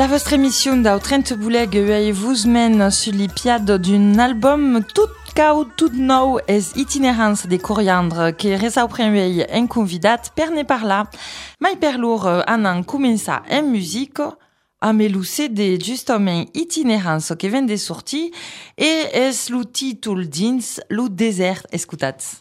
La vostra émission d'au 30 bouleg vous mène sur les piades d'un album tout cau, tout nou es itinérance des coriandres que resau premiei en convidat per ne parlar. Mai per lor anan comença en musique a me lo CD justament itinérance que ven de sortir et es lo títol dins lo desert escutats.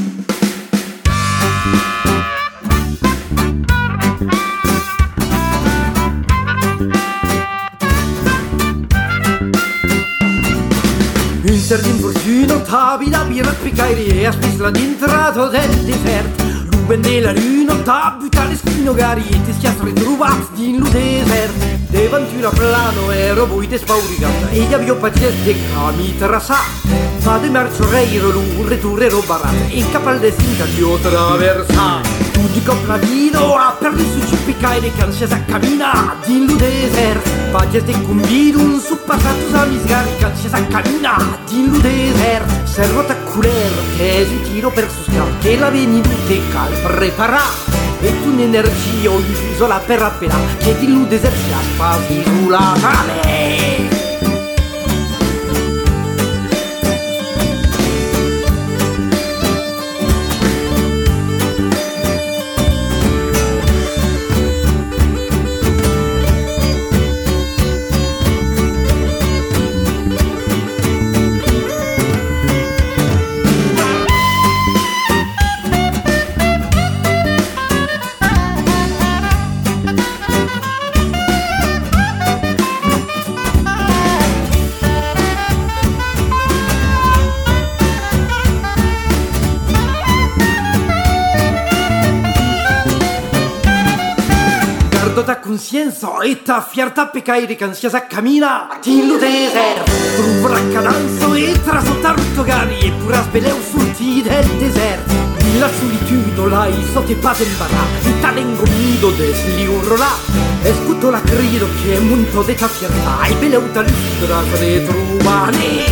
Un cert infortunio tabila birra picaire e a spisla d'intrato del desert. Luben della luna tabuta le spinogari e ti schiasso ritrovati in lo desert. Devantura plano ero voi despaurigata e gli avio paziente cami trasa. Vado in marcio reiro l'un returero barata e capal destinta ti ho traversa. Tutti complavino a per le su cipicaire che ansia sa camina in lo desert. Pages de convido un suppasato a misgari che ansia sa camina in lo desert. Servo tacculer che es un tiro per suscar che la veni te cal prepara. E tu un'energia o l'isola per appena che di lo desert si spasi sulla tale. Conscienza e ta fierta pecaire che ansia sa camina in lo desert. Truvra cadanzo e trasota ruttogari e pura speleu surti del desert. La solitude la hizo te pas en barra y tal engomido desliurro la. Escuto la crido que munto de ta fierta y peleuta lustra de trubane.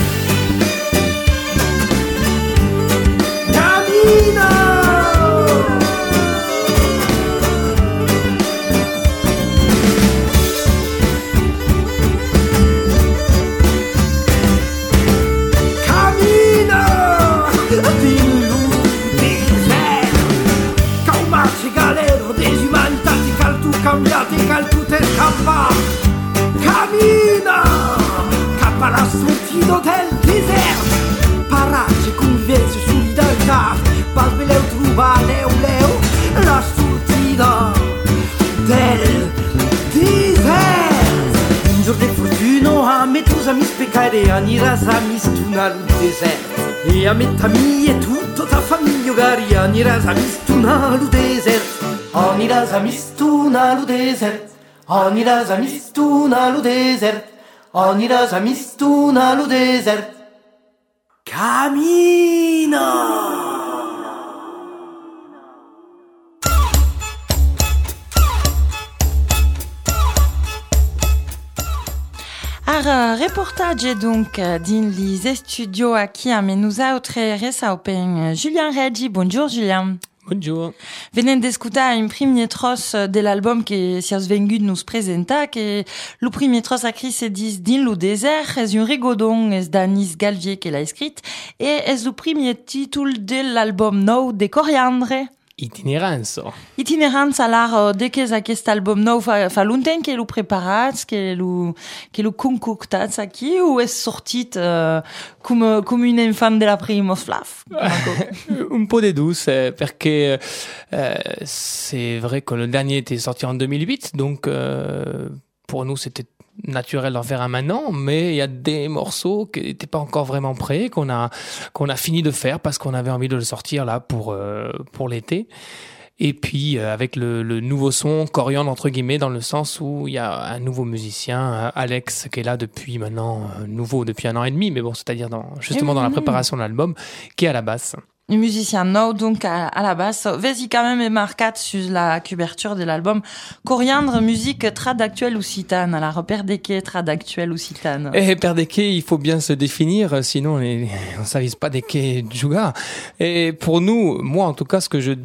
Camina! Cambiate cal tu te scappa. Camina cappa la sortito del desert. Parace convivenze solidarità. Palveleu truva leu la sortita del desert. Un giorno de fortuno a me tus amis peccare aniras a mistunar il desert. E a metà mia e tutta ta famiglia gari aniras a mistunar il desert. Aniras a mistuna lo desert. Aniras a mistuna lo desert. Aniras a mistuna lo desert. Camina! Reportage donc din les studios qui a menusa autre resa open Julien Reggi. Bonjour Julien. Bonjour. Venen d'escutar un premier tros de l'album que si has vengut nous presenta, que le premier tros a cri se dis din lo desert, es un rigodon, es d'Anis Galvier qui l'a écrit, et es le premier titre de l'album nou de Coriandre. Itinerance. Itinerance, alors, de que aquest album nou fa longtemps que l'ho preparats, que l'ho concoctats aquí, ou és sortit com un enfant de la prima flaf? Un peu des deux, perché c'est vrai que le dernier était sorti en 2008, donc pour nous c'était naturel d'en faire un maintenant, mais il y a des morceaux qui n'étaient pas encore vraiment prêts, qu'on a fini de faire parce qu'on avait envie de le sortir là pour l'été. Et puis avec le nouveau son, coriandre entre guillemets, dans le sens où il y a un nouveau musicien, Alex, qui est là depuis maintenant, nouveau depuis 1 an et demi, mais bon, c'est-à-dire justement dans la préparation de l'album, qui est à la basse. Un musicien nou, donc à la basse. Vezi quand même marcat sur la couverture de l'album. Coriandre, musique trad actuelle occitane. Alors, perdeke trad actuelle occitane. Perdeke, il faut bien se définir, sinon on ne s'avise pas de que juga. Et pour nous, moi en tout cas, ce que je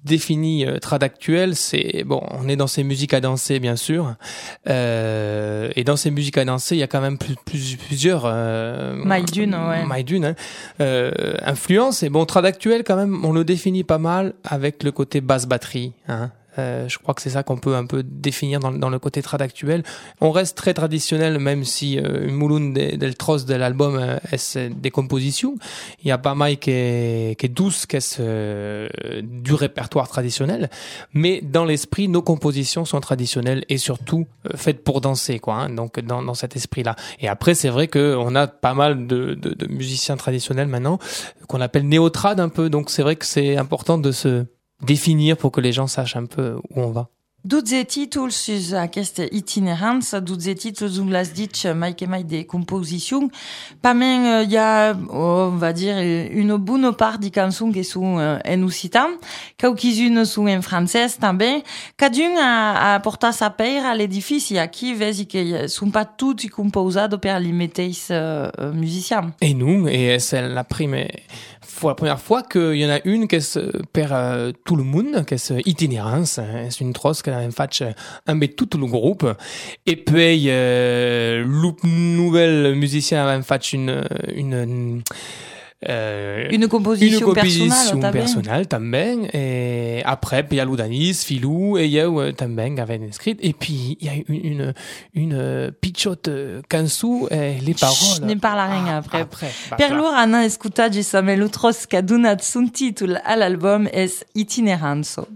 définit trad actuel, c'est bon, on est dans ces musiques à danser bien sûr, et dans ces musiques à danser, il y a quand même plusieurs Maïdune, influences. Et bon, trad actuel quand même, on le définit pas mal avec le côté basse batterie, hein. Je crois que c'est ça qu'on peut un peu définir dans le côté trad actuel. On reste très traditionnel, même si Mulun del Tros de l'album est des compositions. Il y a pas mal qui est douce, qui est du répertoire traditionnel. Mais dans l'esprit, nos compositions sont traditionnelles et surtout faites pour danser, quoi. Hein, donc dans cet esprit-là. Et après, c'est vrai qu'on a pas mal de musiciens traditionnels maintenant qu'on appelle néo-trad un peu. Donc c'est vrai que c'est important de se définir pour que les gens sachent un peu où on va. 12 títols sus aquesta itinerança, 12 títols on l'as dit, mai que mai de composition. Pas même, il y a, on va dire, une bonne part de chansons qui sont en occitan, quelques-unes sont en français també. Cadun a portat sa paire à l'édifice, et qui vezi que sont pas toutes composées per les mateixs musiciens. Et nous, et c'est la première fois qu'il y en a une qui est per tout le monde, qui est itinérance, c'est une trosse qui a fait un peu tout le groupe. Et puis, le nouvel musicien a fait une composition personnelle também. Et après, puis il y a Ludanis, Filou, et il y a também avait écrit. Et puis, il y a une pitchotte cansu, et les paroles. Je ne parle rien après. Per lor ana escutat Samuel Utros qu'a donat son titre à l'album es Itineranzo.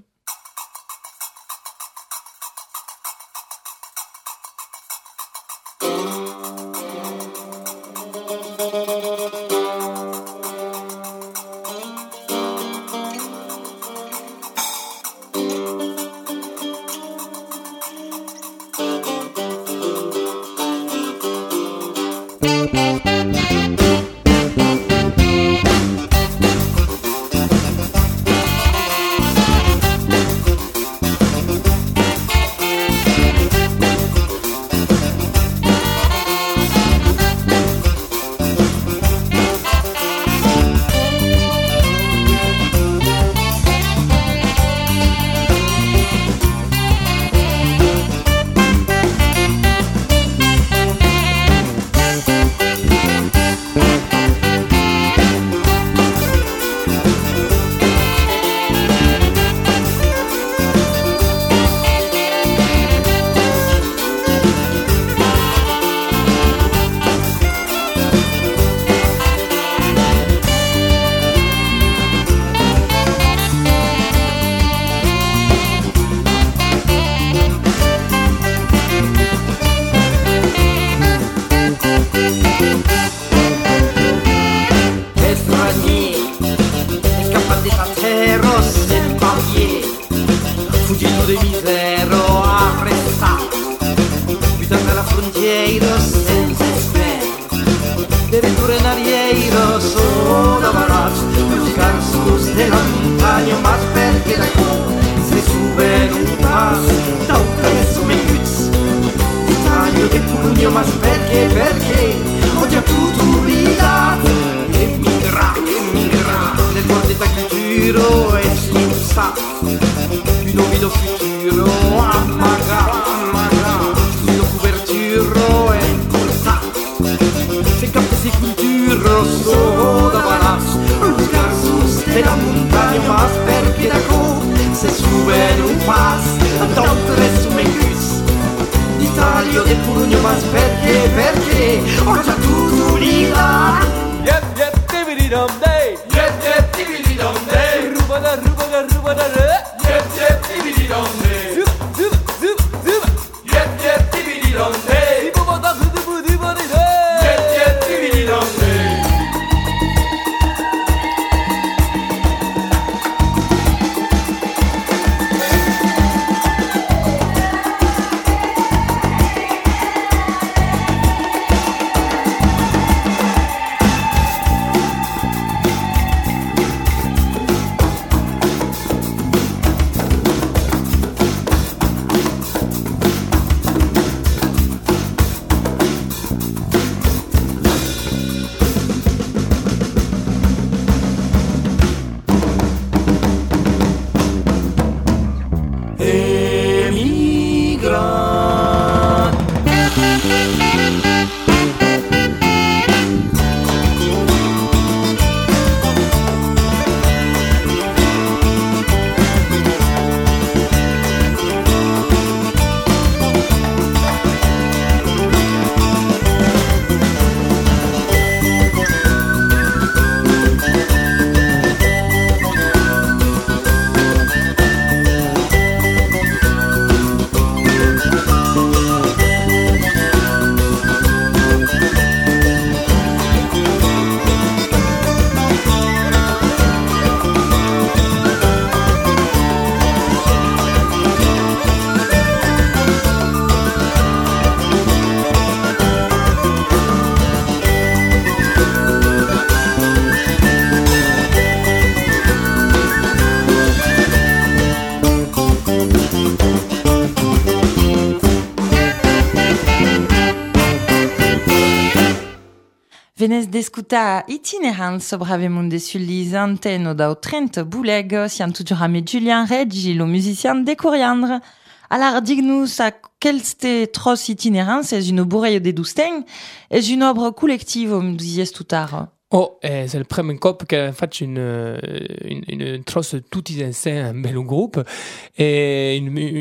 Venez d'escutar Itinerance bravemunde sul antenne da 30 bouleg, sian toujours avec Julien Reggi, le musicien des Coriandres. Alors, dis-nous, quelle tros Itinerance est une bourreille de dousten, est une œuvre collective, me disiez tout à l'heure. Oh, c'est le premier cop che faccio une trosse tutti insieme, un bel groupe, et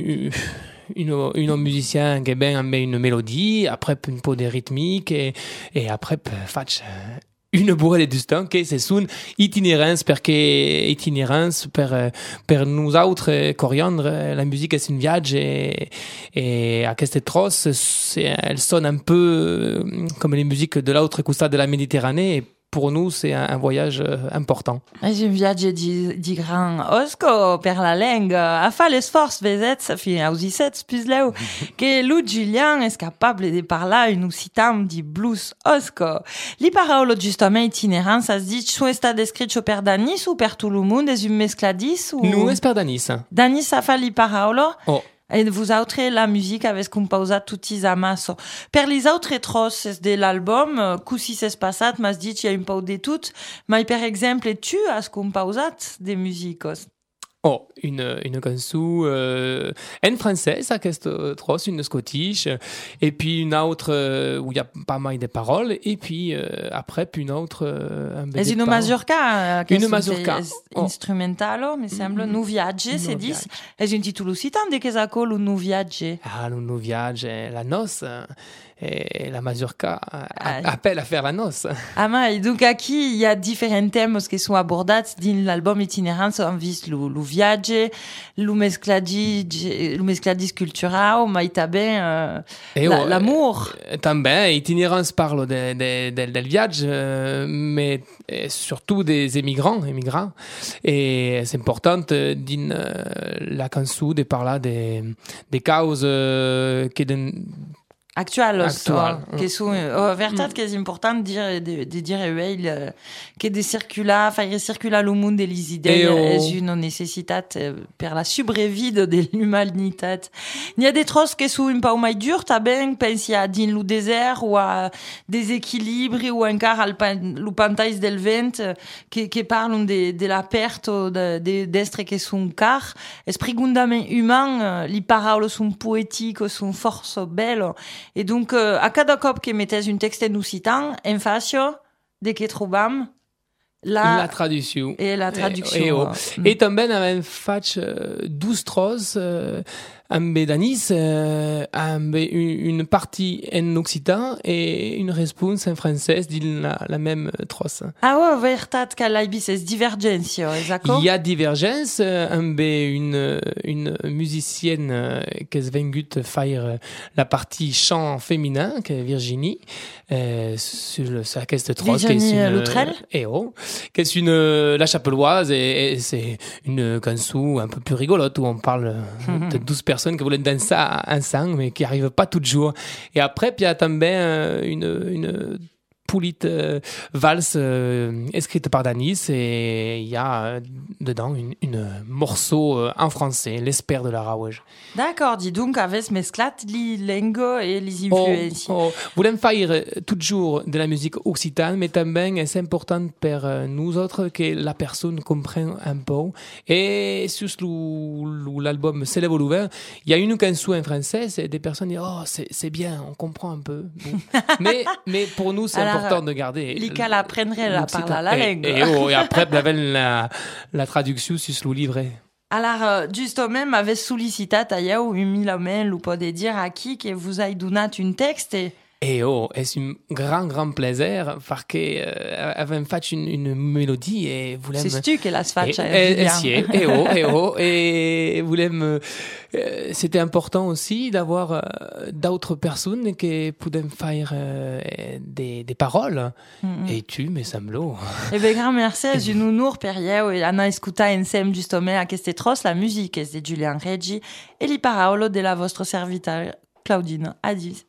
un musicien qui ben met une mélodie, après un peu de rythmique, et après faccio une bourrée de Dustin che se sono itinerance perché itinerance per nous autres Coriandre la musique c'est un viaggio et à queste trosse elle sonne un peu comme les musiques de l'autre côté de la Méditerranée et pour nous, c'est un voyage important. C'est un viaggio di gran osco per la langue. A fa l'esforç, vezet, ça fait aussi set plus leu, que Lou Julien est capable de parler une occitan di blues osco. Li parole justement itinérant, ça se dit, tu es descrit per Danis ou per tout le monde, est une mescladis ou? Nous, es per Danis. Danis, ça fa li parole? Oh. Et vous autres, la musique avec composa tutti amasso. Per les autres trosses de l'album, così c'est passat, m'as dit, il y a un peu de tout, mais par exemple, tu as composat des musiques? Oh, une canzone en français, ça qu'est trosse, une scottish, et puis une autre où il y a pas mal de paroles, et puis après puis une autre un peu. Est une mazurka? Une mazurka instrumentale, me semble. Nu viagge, c'est dit. Est une titre occitan de che ça colle Nu viagge? Ah, Nu viagge, la noce. Et la mazurka appelle à faire la noce. Ah, mais donc, aquí, il y a différents thèmes qui sont abordés dans l'album Itinérance. On vise le viaggio, le mescladis cultural, mais também l'amour. Também, Itinérance parle del viaggio, mais surtout des émigrants. Et c'est important dans la canzone de parler des causes qui actual. Che sono vertat che è importante di dire che de circula le monde des idées est une nécessité per la sobrevie de l'humanité. Il y a des trosses qui sont un peu plus dures, ben pensi a din le désert ou à déséquilibre ou encore le pantais del vent qui parlent de la perte d'estre qui sont car esprit gundament humain, les paroles sont poétiques, sont force belles. Et donc, à cada cop que mettez un texte en occitan, en facio, de que trobam la traduction. Et la traduction. Et també avem faig 12 tros amb Danis, amb une partie en occitan et une réponse en français dans la même trosse. Ah ouais, vertat que l'aibis est divergence, exactement. Il y a divergence amb une musicienne qui est venue faire la partie chant féminin, qui est Virginie, sur cette trosse. Virginie Loutrel. Qui est la chapelloise et c'est une canson un peu plus rigolote où on parle de 12 personnes qui voulaient danser ensemble mais qui n'arrivent pas toujours. Et après, il y a também une polite valse écrite par Danis et il y a dedans une morceau en français, l'espère de la Rawage. D'accord, dis donc, avec mesclat les langues et les influences. Voulons faire toujours de la musique occitane, mais também c'est important pour nous autres que la personne comprenne un peu. Et sur l'album Célèbre l'ouvert, il y a une chanson en français, et des personnes disent oh c'est bien, on comprend un peu. Bon. mais pour nous c'est important de garder. L'ICAL apprendrait la parole à la langue. Et après la traduction sur le livret. Alors, justement, m'avait sollicité à Yao, mis la main, ou pas de dire à qui que vous avez donné un texte et... c'est un grand plaisir parce que avem fait une mélodie et voulem. C'est tu que la fait. Et voulem. C'était important aussi d'avoir d'autres personnes qui pouvaient faire des paroles. Et tu, me semble. Eh ben grand merci à Junour Perrier et Anna Escuta Ensem justement à queste tros la musique de Julien Reggi et les paroles de la vostre serviteur Claudine Adieu.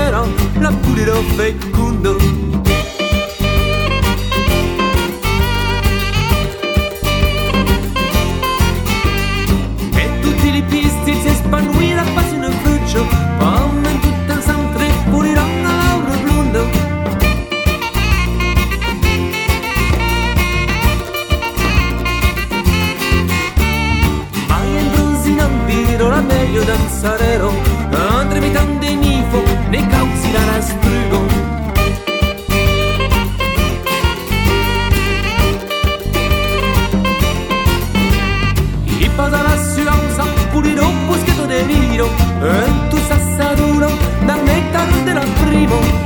primavera, la pulirò fecondo. E tutti i pisti si spannuirà quasi in un fruccio, come in tutto il sempre pulirà una lauro blundo. La meglio danzarero, andremi tante nifo, ne causi la rastrugo. I posa la suanza, pulirò un boschetto de vino, e tu sassaduro, da me tarde la primo.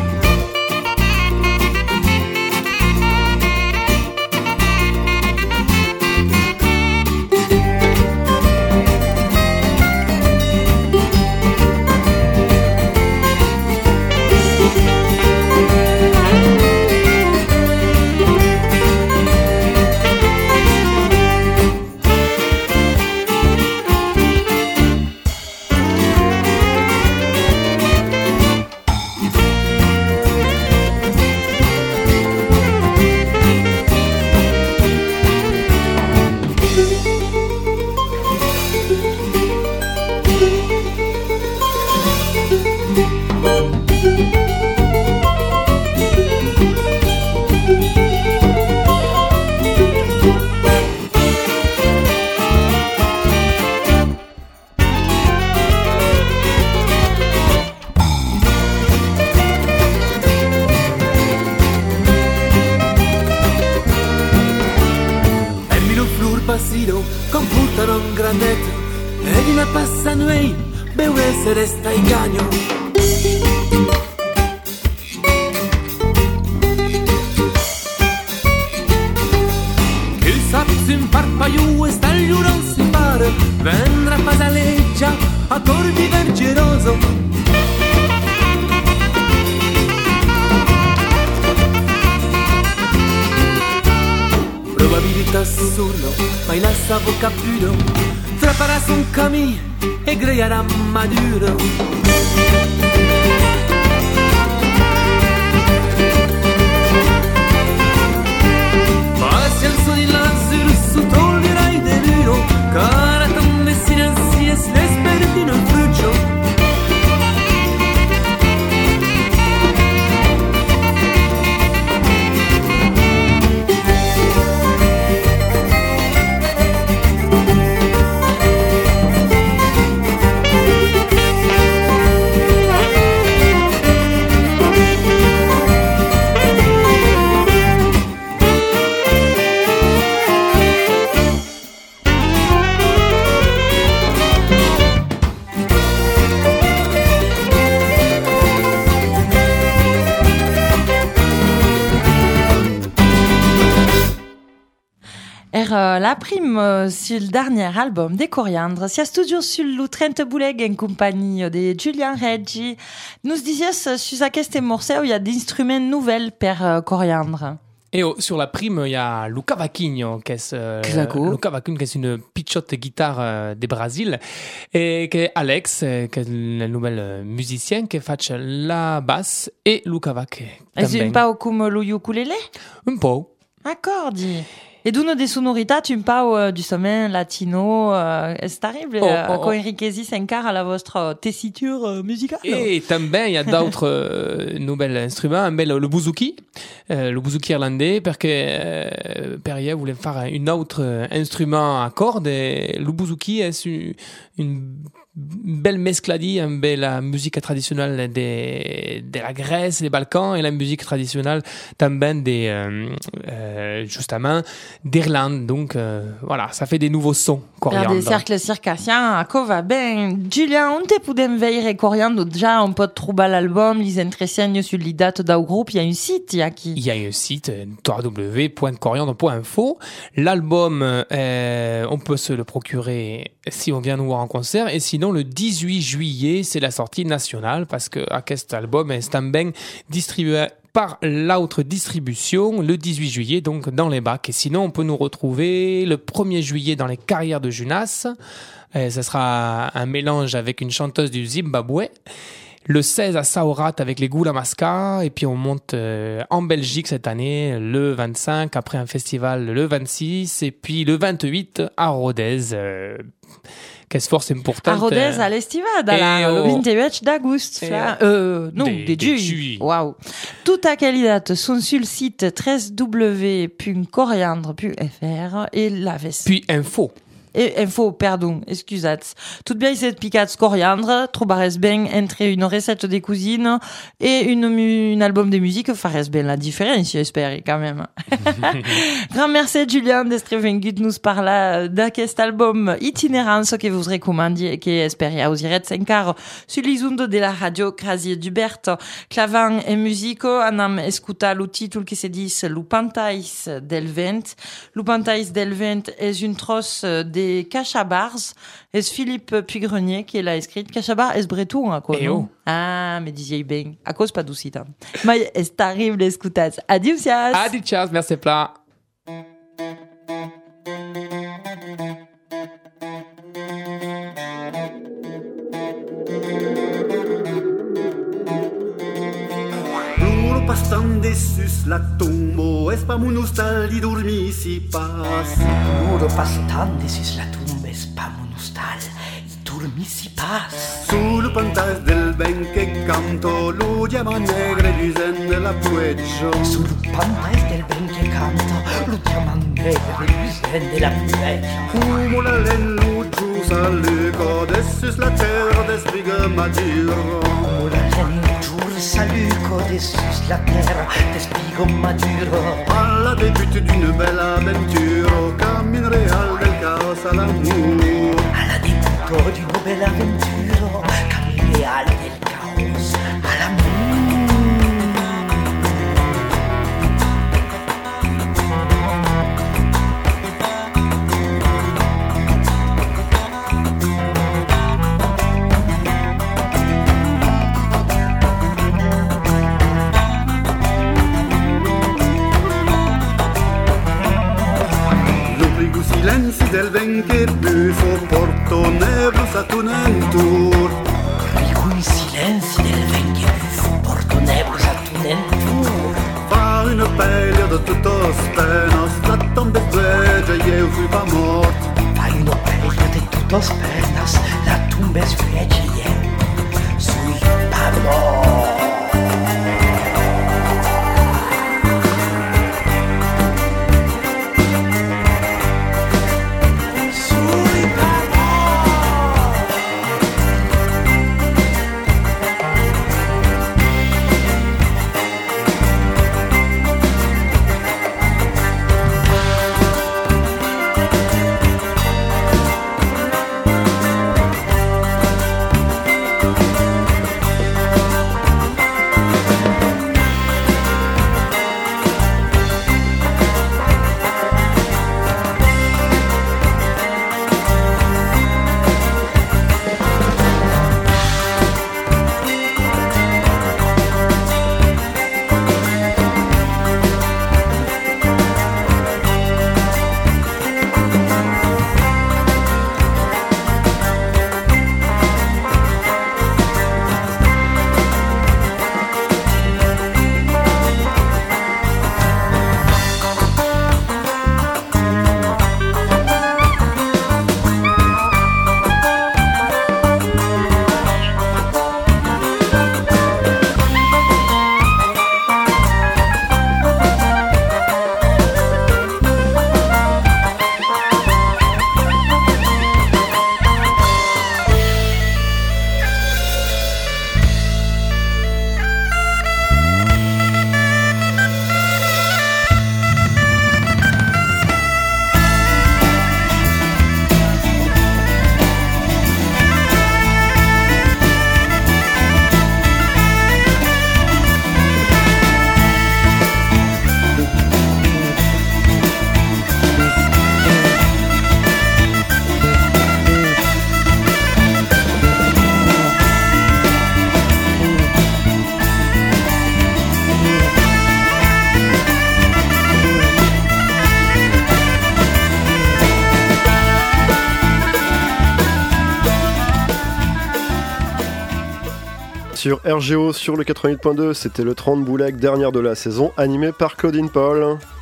Computano un grandetto e di me passano e beure se resta in gagno. Che sapsi in parpaiu e staglio non si pare, vendrà pasaleggia a cordi vergeroso. Probabilità assurdo, ma il savo caputo, frapparás un camí e greiará maduro. Pacienza di Lazarus, su toglierai del vino, cara donde si es l'espertino il fruggio. La prime sur le dernier album des Coriandres, si a studio sur le Trent Bouleg en compagnie de Julian Reggi. Nous disions sur aquest morceau, il y a d'instruments nouvelles per Coriandre. Et sur la prime, il y a Luca Vaquinho, qui est une pitchotte guitare de Brésil, et qui est Alex, qui est le nouvel musicien, qui fait la basse, et Luca Vaque. Est-ce un peu comme le ukulélé? Un peu. Accordi. Et d'uno des sonoritats, tu me parles du sommet latino, c'est arrivé quand Enriquezi s'encarre à la votre tessiture musicale. Et també il y a d'autres nouveaux instruments, le bouzouki irlandais, parce que Perrier voulait faire un autre instrument à cordes, et le bouzouki est une belle mescladie avec la musique traditionnelle de la Grèce, des Balkans, et la musique traditionnelle també justement d'Irlande. Donc voilà, ça fait des nouveaux sons Coriandre. Des cercles circassiens, à quoi va bien. Julien, on te podem veire Coriandre, déjà on peut trouver l'album, les entretiens sur les dates d'un groupe, il y a un site, il y a un site www.coriandre.info. L'album, on peut se le procurer si on vient nous voir en concert, et sinon le 18 juillet, c'est la sortie nationale, parce que cet album est também distribué par l'autre distribution le 18 juillet, donc dans les bacs. Et sinon, on peut nous retrouver le 1er juillet dans les carrières de Junas. Ça sera un mélange avec une chanteuse du Zimbabwe. Le 16 à Saorat avec les Goula Masca. Et puis on monte en Belgique cette année, le 25, après un festival le 26. Et puis le 28 à Rodez. Qu'est-ce force importante. A Rodez à l'estivada, le 28 d'agosto. Non, de juillet. Wow. Toute qualité sont sur le site www.coriandre.fr et la veste. Puis info. Et info, pardon, excusez. Tout bien, c'est picat coriandre, trobares ben entre une recette des cousines et une album de musique, fares ben la différence, j'espère, quand même. Grand merci, Julien, d'être venu nous parler d'aquest album Itinérance que vous recommandiez, que espéria aux iret 5 quarts sur les ondes de la radio Crasier Dubert, clavant et musique, anam escuta le titre qui se dit Lupantais del Vent. Lupantais del Vent est une trosse des Cachabars, et Philippe Puigrenier qui l'a écrit. Cachabar est breton, à quoi, non? Ah, mais disiez bien, à cause pas doucita. Mais est arrive les scoutas. Adieu, sias. Adieu, merci plat. Pastande sus la tombo, es pa monustal di dormi si pas. Muro pastande sus la tombo, es pa monustal di dormi si pas. Sul pantas del ben che canto, lo diamant negre du zen de la pueggio. Sul pantas del ben che canto, lo diamant negre du zen de la pueggio. Como la len lo giusa luco, dessus la terra des biga maduro. Como la len saluco dessus la terre des spigo maduro. Alla début d'une belle aventure, cammine real del caos à l'amour. Alla début d'une belle aventure, cammine real del caos à l'amour. Silenzi del ben che bufo porto neblos a tunentur. I silenzi del ben che bufo porto neblos a tunentur. Fa une pelle de tutos penos, la tombe svegia e eu fui pa mort. Fa une pelle de tutos penos, la tombe svegia e eu fui pa mort. Sur RGO, sur le 88.2, c'était le 30 Bouleg, dernière de la saison, animé par Claudine Paul.